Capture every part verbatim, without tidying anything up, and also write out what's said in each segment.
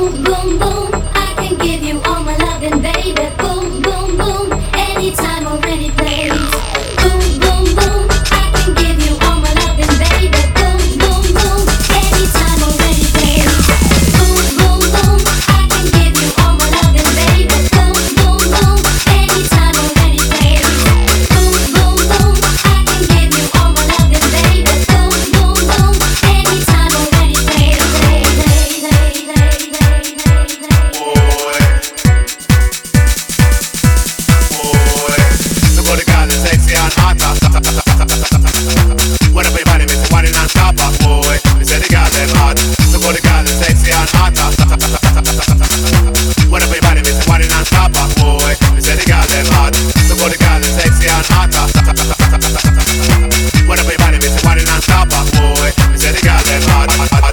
Boom, boom, boom. I can give you all my loving, baby. Boom, boom, boom. Anytime or any place. Boom, boom, boom. I can give you all my loving, baby. Boom, boom, boom. Anytime or any place. Boom, boom, boom. I can give you all my loving, baby. Boom, boom, boom. Anytime or any place. Boom, boom, boom. I can give you all my loving, baby. Boom, boom, boom. Anytime or any place. When everybody makes it whining on top of boy, they say they got them hot. So go the girl is sexy and hot. When everybody makes it whining on top of boy, they say they got them hot. So go the girl is sexy and hot. When everybody makes it whining on top of boy, they say they got them hot.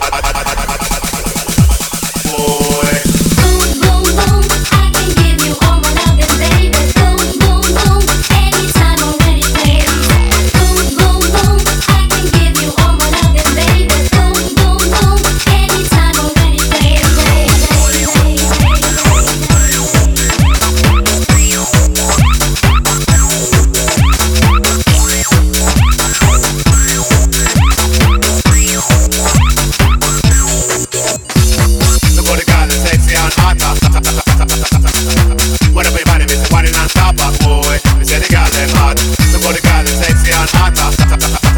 Boy. Boom, boom, boom. I can give you all my loving, baby. Boom, boom, boom. Anytime or any place. Boom, boom, boom. I can give you all my loving, baby. Boom, boom, boom. Anytime or any place. So go the girl is sexy and hot. When everybody makes it whining on top of boy, they say they got them hot. So go the girl is sexy and hot.